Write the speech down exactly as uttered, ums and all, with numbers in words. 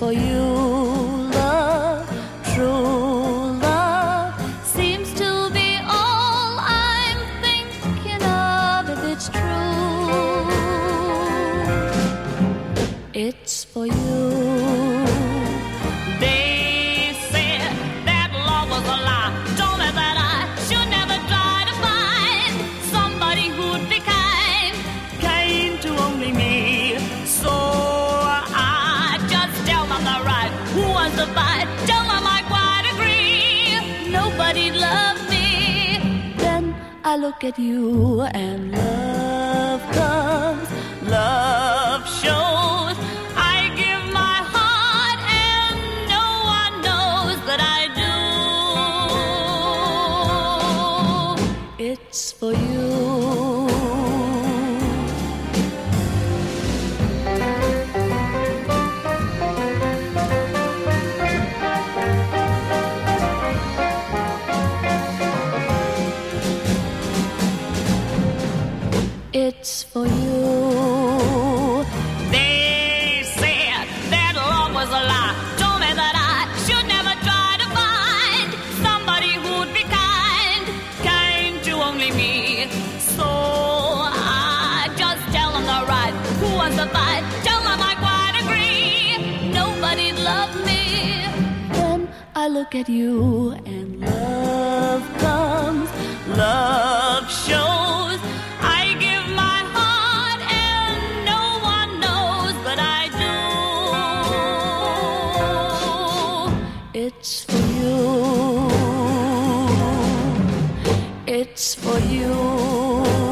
for you, love, true love seems to be all I'm thinking of. If it's true, it's for you. They said that love was a lie. Told me that I should never try to find somebody who'd be kind, kind to only me. So I just tell them the right. Who wants to fight? Tell them I quite agree. Nobody'd love me. Then I look at you and love comes, Love shows. I give my heart and no one knows that I do. it's for you. It's for you. They said that love was a lie. Told me that I should never try to find somebody who'd be kind, kind to only me. So I just tell them the right. Who wants to fight? Tell them I quite agree. Nobody'd love me. Then I look at you and love comes, Love shows. I give my heart and no one knows that I do. it's for you. It's for you.